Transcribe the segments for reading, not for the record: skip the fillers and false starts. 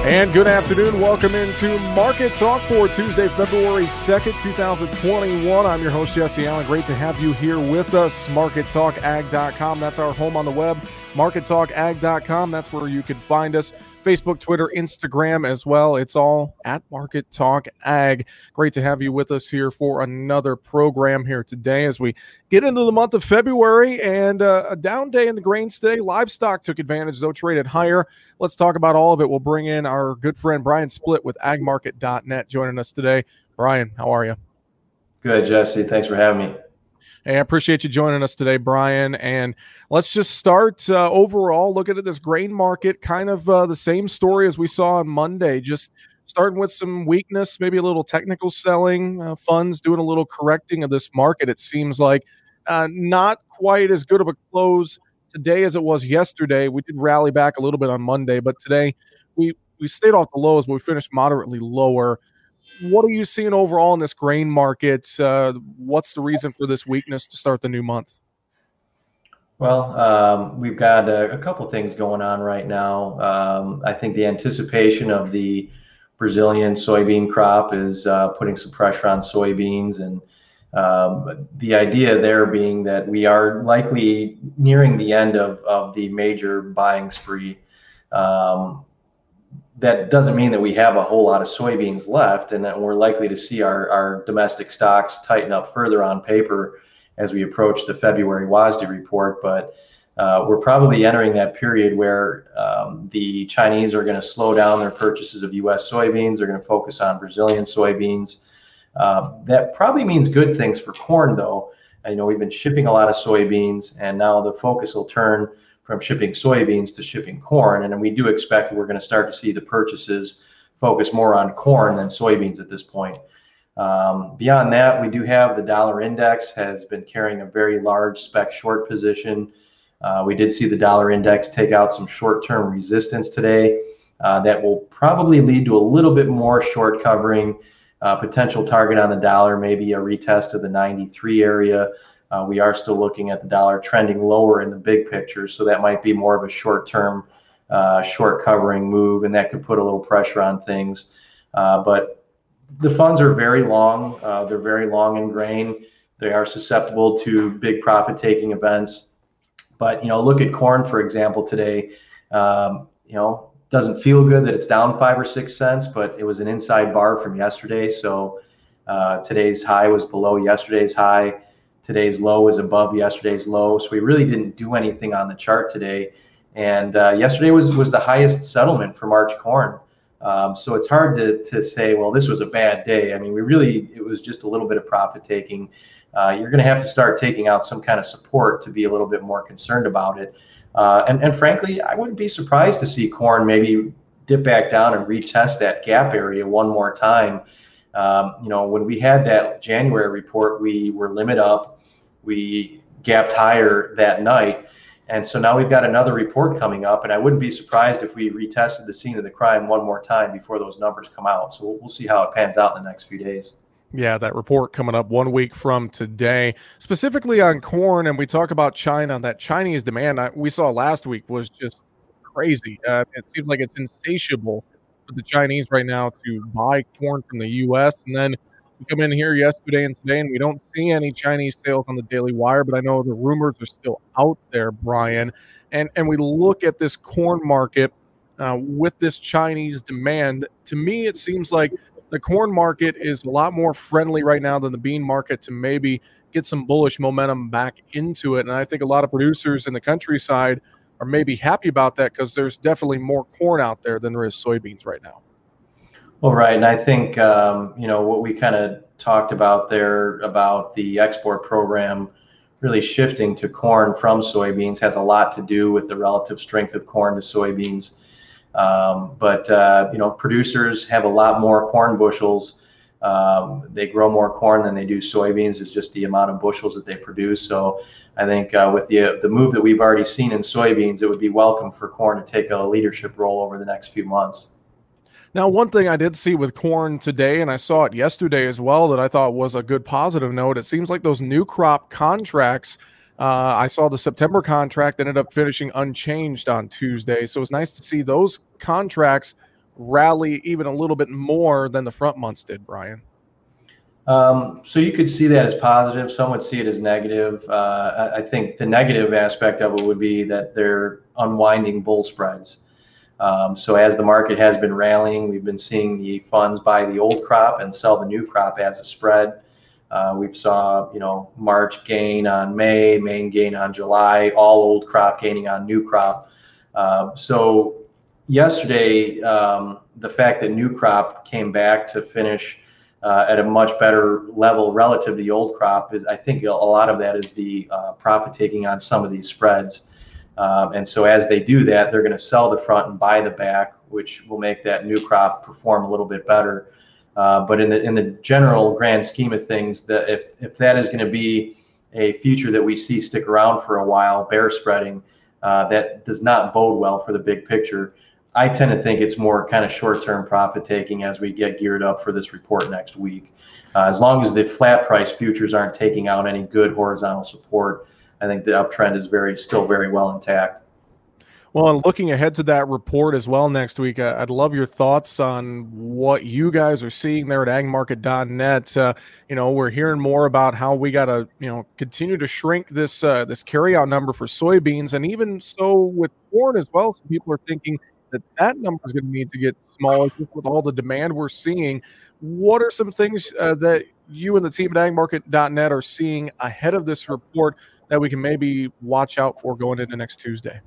And good afternoon. Welcome into Market Talk for Tuesday, February 2nd, 2021. I'm your host, Jesse Allen. Great to have you here with us. MarketTalkAg.com. That's our home on the web. MarketTalkAg.com. That's where you can find us. Facebook, Twitter, Instagram as well. It's all at Market Talk Ag. Great to have you with us here for another program here today as we get into the month of February and a down day in the grains today. Livestock took advantage, though, traded higher. Let's talk about all of it. We'll bring in our good friend Brian Splitt with agmarket.net joining us today. Brian, how are you? Good, Jesse. Thanks for having me. Hey, I appreciate you joining us today, Brian. And let's just start overall looking at this grain market, kind of the same story as we saw on Monday, just starting with some weakness, maybe a little technical selling, funds doing a little correcting of this market. It seems like not quite as good of a close today as it was yesterday. We did rally back a little bit on Monday, but today we stayed off the lows, but we finished moderately lower. What are you seeing overall in this grain market? What's the reason for this weakness to start the new month? Well, we've got a couple things going on right now. I think the anticipation of the Brazilian soybean crop is putting some pressure on soybeans, and the idea there being that we are likely nearing the end of the major buying spree. That doesn't mean that we have a whole lot of soybeans left and that we're likely to see our domestic stocks tighten up further on paper as we approach the February WASDE report. But we're probably entering that period where the Chinese are going to slow down their purchases of U.S. soybeans. They're going to focus on Brazilian soybeans. That probably means good things for corn, though. We've been shipping a lot of soybeans, and now the focus will turn from shipping soybeans to shipping corn. And then we do expect that we're going to start to see the purchases focus more on corn than soybeans at this point. Beyond that, we do have the dollar index has been carrying a very large spec short position. We did see the dollar index take out some short-term resistance today. That will probably lead to a little bit more short covering, potential target on the dollar, maybe a retest of the 93 area. We are still looking at the dollar trending lower in the big picture, so that might be more of a short-term, short covering move, and that could put a little pressure on things. But the funds are very long. They're very long in grain. They are susceptible to big profit-taking events. But look at corn, for example, today. Doesn't feel good that it's down 5 or 6 cents, but it was an inside bar from yesterday. So today's high was below yesterday's high. Today's low is above yesterday's low. So we really didn't do anything on the chart today. And yesterday was the highest settlement for March corn. So it's hard to say, well, this was a bad day. It was just a little bit of profit taking. You're going to have to start taking out some kind of support to be a little bit more concerned about it. And frankly, I wouldn't be surprised to see corn maybe dip back down and retest that gap area one more time. When we had that January report, we were limit up. We gapped higher that night. And so now we've got another report coming up, and I wouldn't be surprised if we retested the scene of the crime one more time before those numbers come out. So we'll see how it pans out in the next few days. Yeah, that report coming up 1 week from today, specifically on corn. And we talk about China, that Chinese demand we saw last week was just crazy. It seems like it's insatiable for the Chinese right now to buy corn from the U.S. And then we come in here yesterday and today, and we don't see any Chinese sales on the Daily Wire, but I know the rumors are still out there, Brian. And we look at this corn market with this Chinese demand. To me, it seems like the corn market is a lot more friendly right now than the bean market to maybe get some bullish momentum back into it. And I think a lot of producers in the countryside are maybe happy about that because there's definitely more corn out there than there is soybeans right now. Well, right. And I think, what we kind of talked about there about the export program really shifting to corn from soybeans has a lot to do with the relative strength of corn to soybeans. But producers have a lot more corn bushels. They grow more corn than they do soybeans. It's just the amount of bushels that they produce. So I think with the move that we've already seen in soybeans, it would be welcome for corn to take a leadership role over the next few months. Now, one thing I did see with corn today, and I saw it yesterday as well, that I thought was a good positive note, it seems like those new crop contracts, I saw the September contract ended up finishing unchanged on Tuesday. So it's nice to see those contracts rally even a little bit more than the front months did, Brian? So you could see that as positive. Some would see it as negative. I think the negative aspect of it would be that they're unwinding bull spreads. So as the market has been rallying, we've been seeing the funds buy the old crop and sell the new crop as a spread. We've saw, March gain on May gain on July, all old crop gaining on new crop. So yesterday, the fact that new crop came back to finish at a much better level relative to the old crop is, I think a lot of that is the profit taking on some of these spreads. And so as they do that, they're going to sell the front and buy the back, which will make that new crop perform a little bit better. But in the general grand scheme of things, if that is going to be a feature that we see stick around for a while, bear spreading, that does not bode well for the big picture. I tend to think it's more kind of short-term profit taking as we get geared up for this report next week. As long as the flat price futures aren't taking out any good horizontal support, I think the uptrend is still very well intact. Well, and looking ahead to that report as well next week, I'd love your thoughts on what you guys are seeing there at agmarket.net. We're hearing more about how we got to, continue to shrink this carryout number for soybeans, and even so with corn as well. Some people are thinking that number is going to need to get smaller just with all the demand we're seeing. What are some things that you and the team at agmarket.net are seeing ahead of this report that we can maybe watch out for going into next Tuesday?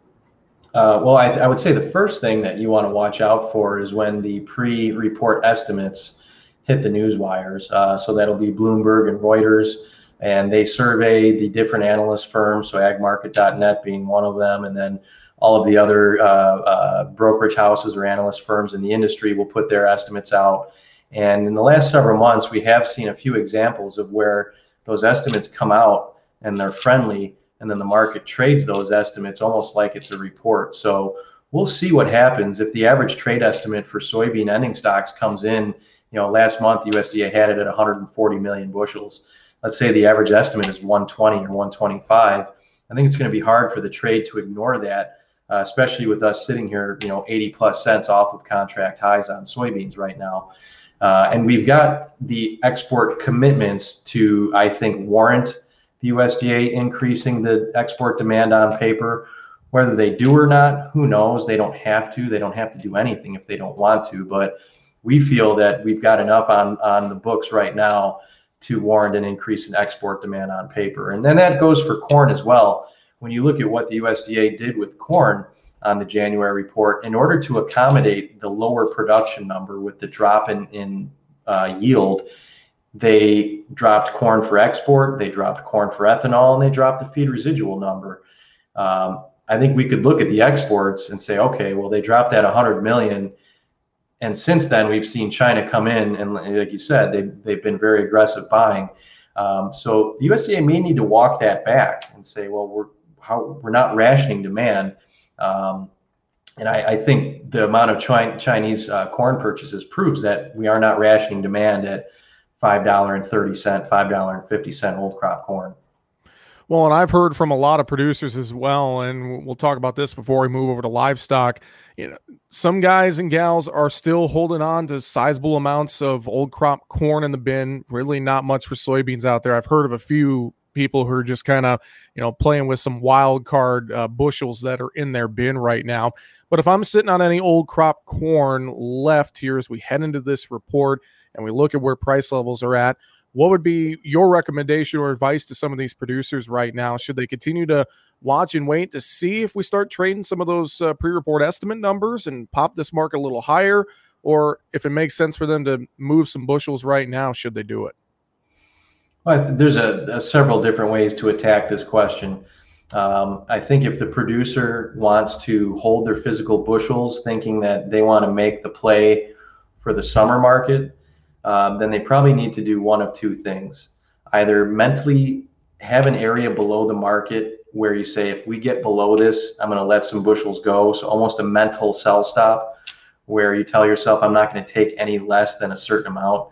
Well, I would say the first thing that you want to watch out for is when the pre-report estimates hit the news wires. So that'll be Bloomberg and Reuters, and they survey the different analyst firms, so agmarket.net being one of them, and then all of the other brokerage houses or analyst firms in the industry will put their estimates out. And in the last several months, we have seen a few examples of where those estimates come out and they're friendly, and then the market trades those estimates almost like it's a report. So we'll see what happens if the average trade estimate for soybean ending stocks comes in. Last month, USDA had it at 140 million bushels. Let's say the average estimate is 120 or 125. I think it's going to be hard for the trade to ignore that, especially with us sitting here, 80 plus cents off of contract highs on soybeans right now. And we've got the export commitments to, I think, warrant the USDA increasing the export demand on paper. Whether they do or not, who knows? They don't have to. They don't have to do anything if they don't want to. But we feel that we've got enough on the books right now to warrant an increase in export demand on paper. And then that goes for corn as well. When you look at what the USDA did with corn on the January report, in order to accommodate the lower production number with the drop in yield, they dropped corn for export, they dropped corn for ethanol, and they dropped the feed residual number. I think we could look at the exports and say, okay, well, they dropped that 100 million. And since then, we've seen China come in, and like you said, they've been very aggressive buying. So the USDA may need to walk that back and say, well, we're not rationing demand. And I think the amount of Chinese corn purchases proves that we are not rationing demand at $5.30, $5.50 old crop corn. Well, and I've heard from a lot of producers as well, and we'll talk about this before we move over to livestock. Some guys and gals are still holding on to sizable amounts of old crop corn in the bin. Really not much for soybeans out there. I've heard of a few people who are just kind of, playing with some wild card bushels that are in their bin right now. But if I'm sitting on any old crop corn left here as we head into this report and we look at where price levels are at, what would be your recommendation or advice to some of these producers right now? Should they continue to watch and wait to see if we start trading some of those pre-report estimate numbers and pop this market a little higher? Or if it makes sense for them to move some bushels right now, should they do it? Well, there's several different ways to attack this question. I think if the producer wants to hold their physical bushels thinking that they want to make the play for the summer market, then they probably need to do one of two things. Either mentally have an area below the market where you say, if we get below this, I'm going to let some bushels go. So almost a mental sell stop where you tell yourself, I'm not going to take any less than a certain amount.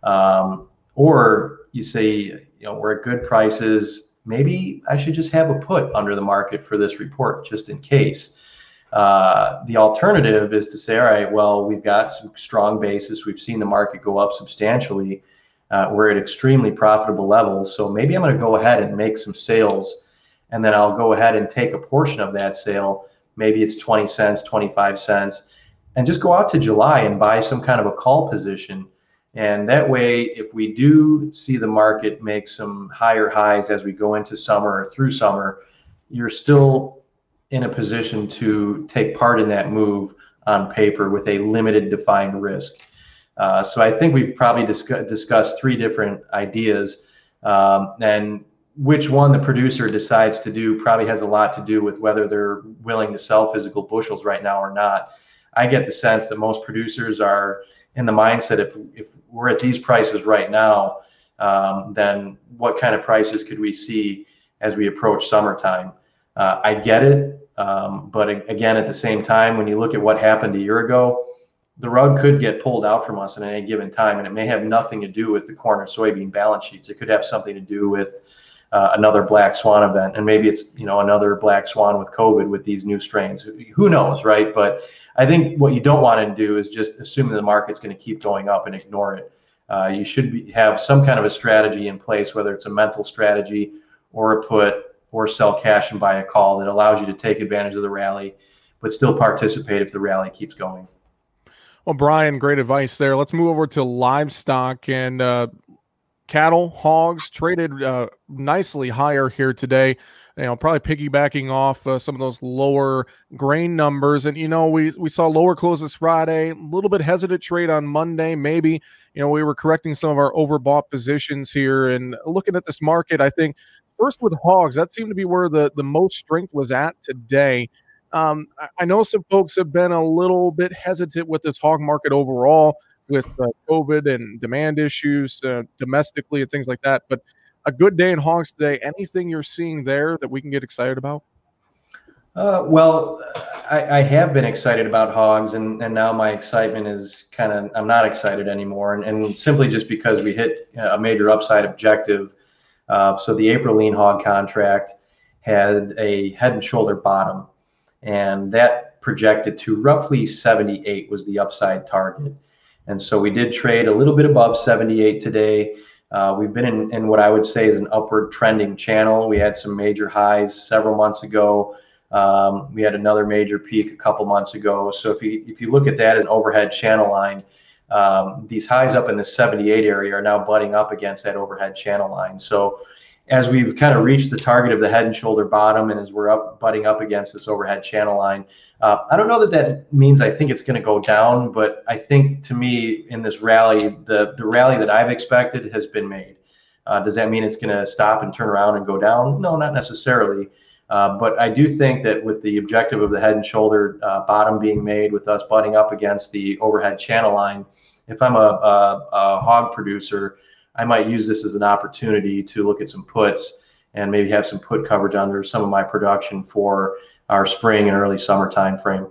Or you say, we're at good prices. Maybe I should just have a put under the market for this report just in case. The alternative is to say, all right, well, we've got some strong basis. We've seen the market go up substantially. We're at extremely profitable levels. So maybe I'm going to go ahead and make some sales, and then I'll go ahead and take a portion of that sale. Maybe it's 20 cents, 25 cents, and just go out to July and buy some kind of a call position. And that way, if we do see the market make some higher highs as we go into summer or through summer, you're still in a position to take part in that move on paper with a limited defined risk. So I think we've probably discussed three different ideas, and which one the producer decides to do probably has a lot to do with whether they're willing to sell physical bushels right now or not. I get the sense that most producers are in the mindset, if we're at these prices right now, then what kind of prices could we see as we approach summertime? I get it, but again, at the same time, when you look at what happened a year ago, the rug could get pulled out from us at any given time, and it may have nothing to do with the corn or soybean balance sheets. It could have something to do with another black swan event, and maybe it's another black swan with COVID with these new strains. Who knows, right? But I think what you don't want to do is just assume that the market's going to keep going up and ignore it. You should have some kind of a strategy in place, whether it's a mental strategy or a put or sell cash and buy a call that allows you to take advantage of the rally, but still participate if the rally keeps going. Well, Brian, great advice there. Let's move over to livestock and cattle, hogs traded nicely higher here today. Probably piggybacking off some of those lower grain numbers. And, we saw lower closes Friday, a little bit hesitant trade on Monday. Maybe, we were correcting some of our overbought positions here. And looking at this market, I think first with hogs, that seemed to be where the most strength was at today. I know some folks have been a little bit hesitant with this hog market overall with COVID and demand issues domestically and things like that. But a good day in hogs today. Anything you're seeing there that we can get excited about? Well, I have been excited about hogs, and now my excitement is I'm not excited anymore. And simply just because we hit a major upside objective. So the April lean hog contract had a head and shoulder bottom, and that projected to roughly 78 was the upside target. And so we did trade a little bit above 78 today. We've been in what I would say is an upward trending channel. We had some major highs several months ago. We had another major peak a couple months ago. So if you look at that as an overhead channel line, these highs up in the 78 area are now butting up against that overhead channel line. So as we've kind of reached the target of the head and shoulder bottom, and as we're butting up against this overhead channel line, I don't know that means I think it's going to go down, but I think to me in this rally, the rally that I've expected has been made. Does that mean it's going to stop and turn around and go down? No, not necessarily. But I do think that with the objective of the head and shoulder bottom being made, with us butting up against the overhead channel line, if I'm a hog producer, I might use this as an opportunity to look at some puts and maybe have some put coverage under some of my production for our spring and early summer time frame.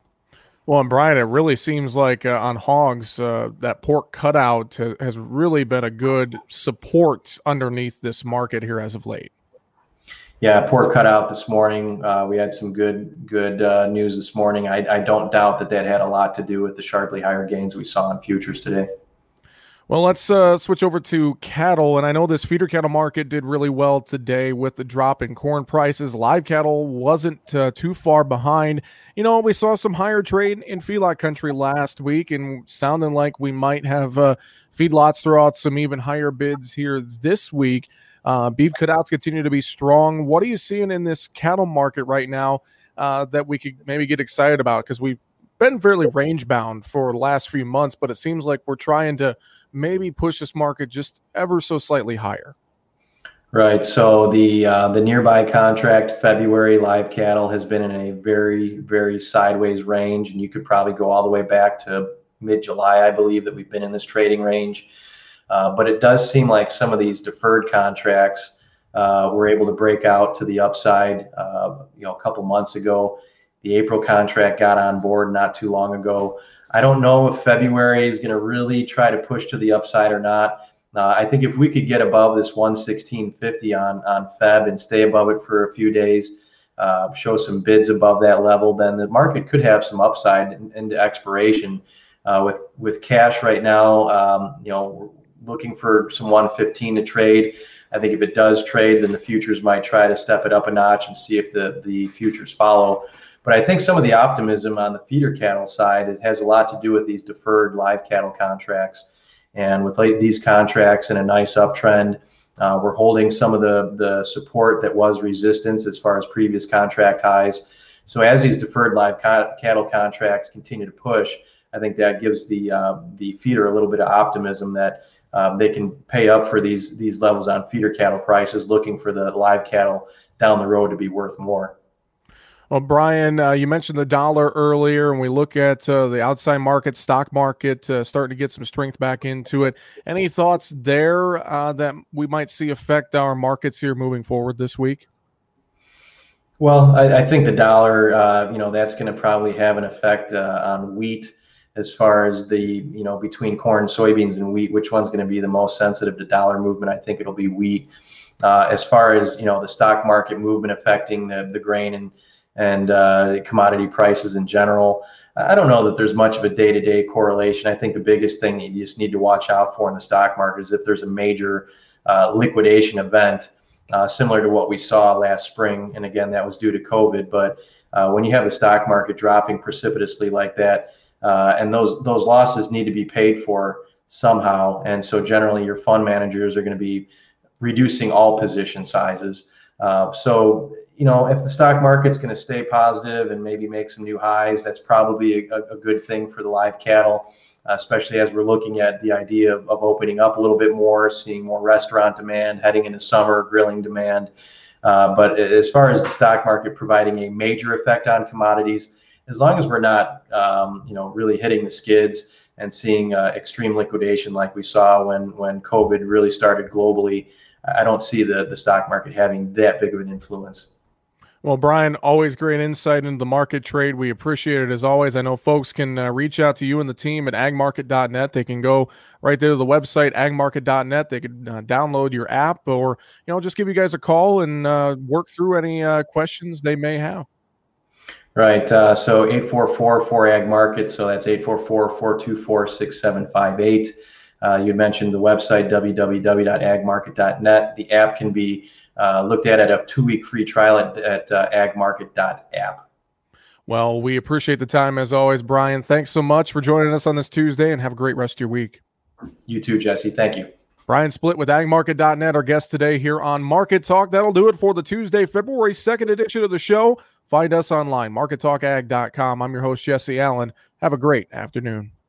Well, and Brian, it really seems like on hogs, that pork cutout has really been a good support underneath this market here as of late. Yeah, pork cutout this morning. We had some good news this morning. I don't doubt that had a lot to do with the sharply higher gains we saw in futures today. Well, let's switch over to cattle. And I know this feeder cattle market did really well today with the drop in corn prices. Live cattle wasn't too far behind. We saw some higher trade in feedlot country last week, and sounding like we might have feedlots throw out some even higher bids here this week. Beef cutouts continue to be strong. What are you seeing in this cattle market right now that we could maybe get excited about? Because we've been fairly range bound for the last few months, but it seems like we're trying to maybe push this market just ever so slightly higher. Right. So the nearby contract February live cattle has been in a very, very sideways range, and you could probably go all the way back to mid-July, I believe, that we've been in this trading range. But it does seem like some of these deferred contracts were able to break out to the upside. A couple months ago, the April contract got on board not too long ago. I don't know if February is going to really try to push to the upside or not. I think if we could get above this 116.50 on Feb and stay above it for a few days, show some bids above that level, then the market could have some upside into expiration. With cash right now, we're looking for some 115 to trade. I think if it does trade, then the futures might try to step it up a notch and see if the futures follow. But I think some of the optimism on the feeder cattle side, it has a lot to do with these deferred live cattle contracts. And with these contracts in a nice uptrend, we're holding some of the support that was resistance as far as previous contract highs. So as these deferred live cattle contracts continue to push, I think that gives the feeder a little bit of optimism that they can pay up for these levels on feeder cattle prices, looking for the live cattle down the road to be worth more. Well, Brian, you mentioned the dollar earlier, and we look at the outside market, stock market, starting to get some strength back into it. Any thoughts there that we might see affect our markets here moving forward this week? Well, I think the dollar, that's going to probably have an effect on wheat as far as between corn, soybeans, and wheat, which one's going to be the most sensitive to dollar movement. I think it'll be wheat. As far as, the stock market movement affecting the grain and commodity prices in general, I don't know that there's much of a day-to-day correlation. I think the biggest thing that you just need to watch out for in the stock market is if there's a major liquidation event, similar to what we saw last spring. And again, that was due to COVID. But when you have the stock market dropping precipitously like that, and those losses need to be paid for somehow. And so generally your fund managers are going to be reducing all position sizes. So if the stock market's going to stay positive and maybe make some new highs, that's probably a good thing for the live cattle, especially as we're looking at the idea of opening up a little bit more, seeing more restaurant demand, heading into summer, grilling demand. But as far as the stock market providing a major effect on commodities, as long as we're not, really hitting the skids and seeing extreme liquidation like we saw when COVID really started globally, I don't see the stock market having that big of an influence. Well, Brian, always great insight into the market trade. We appreciate it as always. I know folks can reach out to you and the team at agmarket.net. They can go right there to the website, agmarket.net. They can download your app or, just give you guys a call and work through any questions they may have. Right. So 844-4AgMarket. So that's 844-424-6758. You mentioned the website, www.agmarket.net. The app can be looked at a 2-week free trial at agmarket.app. Well, we appreciate the time as always, Brian. Thanks so much for joining us on this Tuesday, and have a great rest of your week. You too, Jesse. Thank you. Brian Splitt with agmarket.net, our guest today here on Market Talk. That'll do it for the Tuesday, February 2nd edition of the show. Find us online, markettalkag.com. I'm your host, Jesse Allen. Have a great afternoon.